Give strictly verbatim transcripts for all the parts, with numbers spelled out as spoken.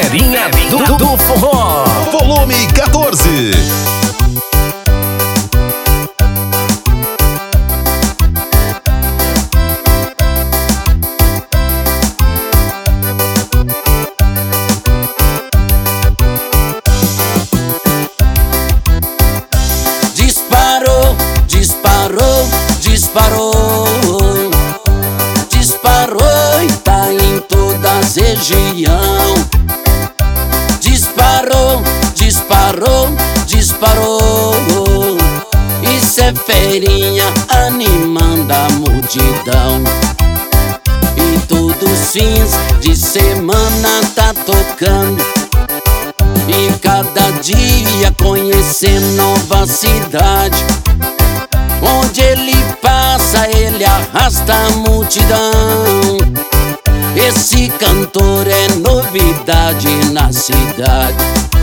Ferinha do, do Forró. Volume quatorze. Disparou, disparou, disparou, disparou e tá em todas as regiões. Disparou, disparou, disparou. Isso é ferinha animando a multidão. E todos os fins de semana tá tocando. E cada dia conhecendo nova cidade. Onde ele passa, ele arrasta a multidão. Esse cantor é novidade na cidade.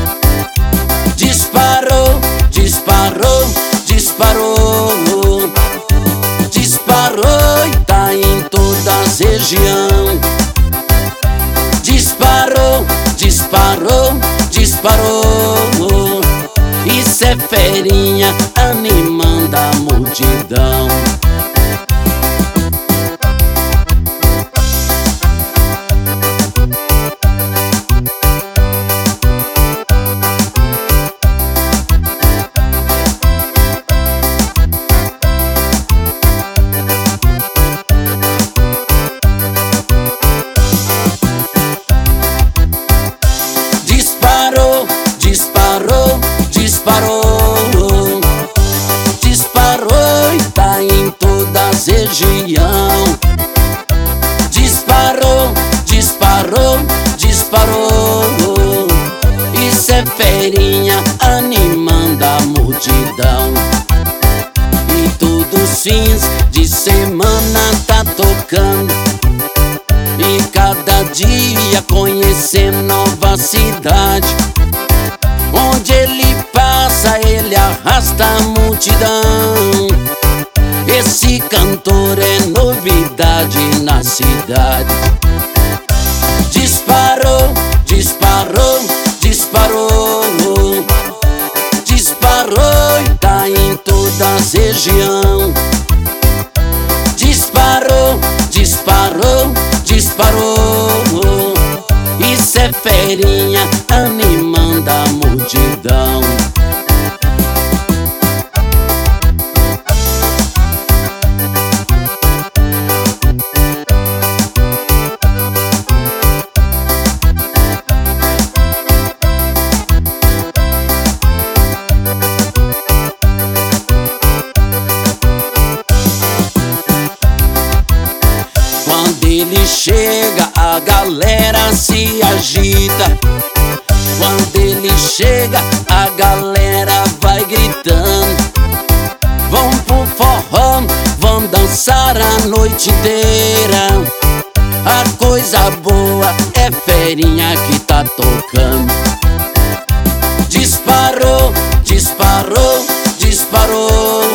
Disparou, disparou, disparou, disparou e tá em todas as regiões. Disparou, disparou, disparou. Isso é ferinha animando a multidão. Disparou, disparou, disparou, disparou e tá em todas as regiões. Disparou, disparou, disparou. Isso é ferinha animando a multidão. E todos os fins de semana tá tocando. E cada dia conhecendo nova cidade. Onde ele passa, ele arrasta a multidão. Esse cantor é novidade na cidade. Disparou, disparou, disparou, disparou e tá em todas as regiões. Disparou, disparou, disparou. Isso é ferinha animando a multidão. Quando ele chega, a galera se agita. Quando ele chega, a galera vai gritando. Vão pro forró, vão dançar a noite inteira. A coisa boa é ferinha que tá tocando. Disparou, disparou, disparou.